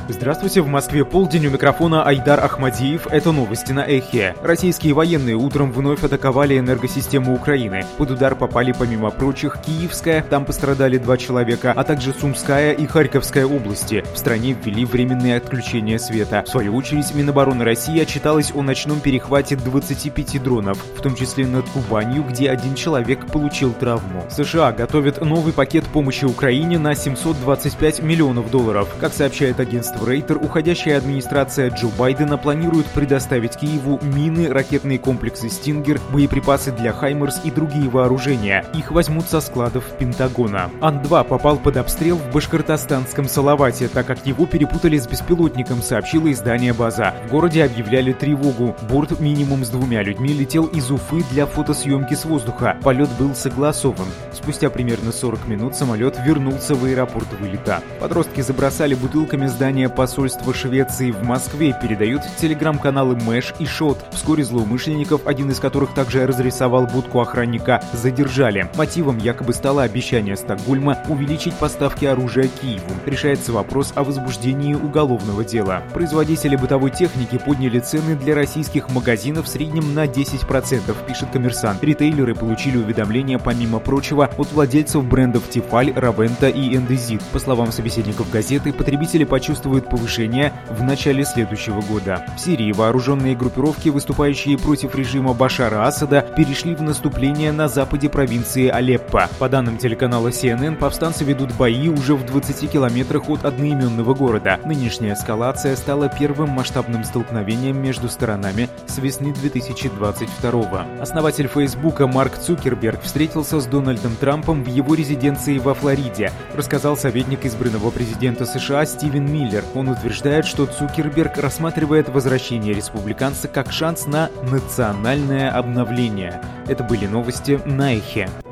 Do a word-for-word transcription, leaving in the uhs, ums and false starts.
Здравствуйте, в Москве полдень, у микрофона Айдар Ахмадиев. Это новости на Эхе. Российские военные утром вновь атаковали энергосистему Украины. Под удар попали, помимо прочих, Киевская, там пострадали два человека, а также Сумская и Харьковская области. В стране ввели временное отключение света. В свою очередь, Минобороны России отчиталась о ночном перехвате двадцати пяти дронов, в том числе над Кубанью, где один человек получил травму. США готовят новый пакет помощи Украине на семьсот двадцать пять миллионов долларов. Как сообщает агентство Рейтер, уходящая администрация Джо Байдена планирует предоставить Киеву мины, ракетные комплексы «Стингер», боеприпасы для «Хаймерс» и другие вооружения. Их возьмут со складов Пентагона. Ан два попал под обстрел в башкортостанском Салавате, так как его перепутали с беспилотником, сообщило издание «База». В городе объявляли тревогу. Борт минимум с двумя людьми летел из Уфы для фотосъемки с воздуха. Полет был согласован. Спустя примерно сорок минут самолет вернулся в аэропорт вылета. Подростки забросали бутылками здания посольства Швеции в Москве, передают телеграм-каналы Мэш и Шот. Вскоре злоумышленников, один из которых также разрисовал будку охранника, задержали. Мотивом якобы стало обещание Стокгольма увеличить поставки оружия Киеву. Решается вопрос о возбуждении уголовного дела. Производители бытовой техники подняли цены для российских магазинов в среднем на десять процентов, пишет Коммерсант. Ритейлеры получили уведомления, помимо прочего, от владельцев брендов Тефаль, Равента и Эндезит. По словам собеседников газеты, потребители почувствуют повышение в начале следующего года. В Сирии вооруженные группировки, выступающие против режима Башара Асада, перешли в наступление на западе провинции Алеппо. По данным телеканала Си Эн Эн, повстанцы ведут бои уже в двадцати километрах от одноименного города. Нынешняя эскалация стала первым масштабным столкновением между сторонами с весны две тысячи двадцать второго. Основатель Фейсбука Марк Цукерберг встретился с Дональдом Трампом в его резиденции во Флориде, рассказал советник избранного президента США Стивен Миллер. Он утверждает, что Цукерберг рассматривает возвращение республиканца как шанс на национальное обновление. Это были новости на Эхе.